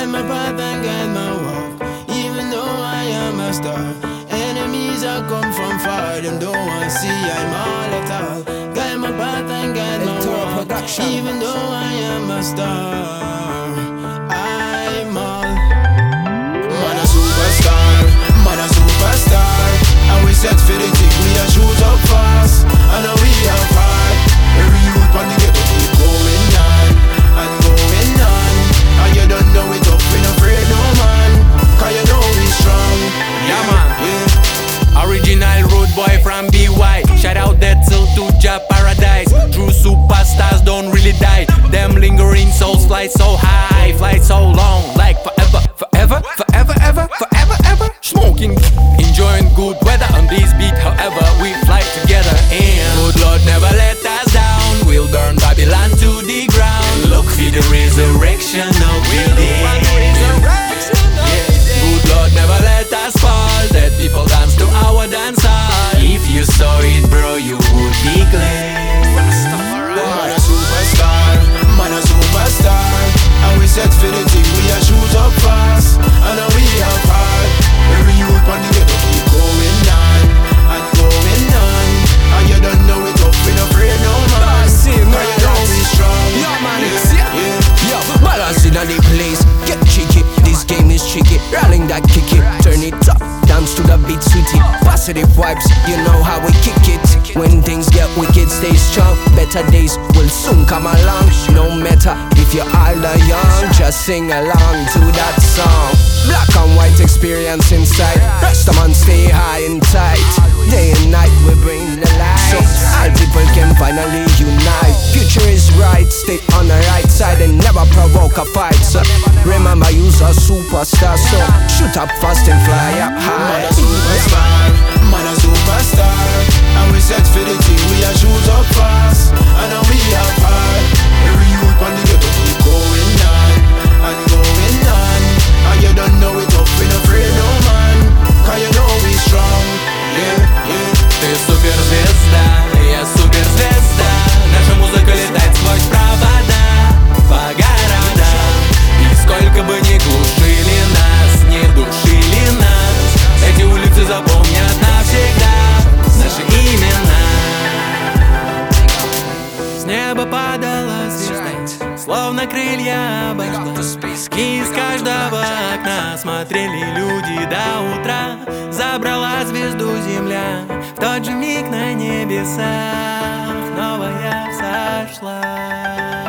Guide my path and guide my walk. Even though I am a star, enemies I come from far. Them don't want to see I'm all at all. Guide my path and guide my walk. Even though I am a star, I'm all. Man a superstar, man a superstar. And we set for the thing, we a shoot up fast. And we are hard. Every youth on the ghetto keep going on and going on. And you don't know it up, we not afraid no man. Cause you know we strong. Yeah man, yeah. Original road boy from BY. Shout out that till to Ja Paradise. True superstars don't really die. Them lingering souls fly so high, fly so long, like forever, forever, forever, ever, forever, ever. Smoking, enjoying good weather on this beat. However, we fly together and good Lord never let us down. We'll burn Babylon to the ground. Look for the resurrection of the day. Good Lord never let us fall. Dead people dance to our dance hall. If you saw it, bro, you would be glad. Man a superstar, man a superstar. And we set for the thing, we a shoot up fast. And we have hard. Every youth on the ghetto keep going on and going on. And you don't know it up, we not afraid no man. Cause you know we strong. Yeah man, Yeah. yo, balance in the place. Get cheeky, this game is tricky. Rolling that kick it, turn it up, dance to the beat, sweetie. Positive vibes, you know how we kick it. When things get wicked, stay strong. Better days will soon come along. No matter if you're old or young, just sing along to that song. Black and white experience inside. Rastaman stay high and tight. Day and night we bring the light, so all people can finally unite. Future is bright, stay on the right side and never provoke a fight. So remember you's a superstar, so shoot up fast and fly up high. Man a superstar, man a superstar. And we set for the thing, we a shoot up fast. And we have hard. Every youth on the ghetto keep going on and going on. And you don't know it up, we not afraid no man. Cause you know we strong. Yeah, yeah. Ты суперзвезда, я суперзвезда. Наша музыка летает сквозь провода по городам. И сколько бы ни глушили нас, не душили нас, эти улицы запомнят навсегда наши имена. С неба падала звезда, словно крылья обожгла. И из каждого окна смотрели люди до утра. Забрала звезду земля, в тот же миг на небесах новая взошла.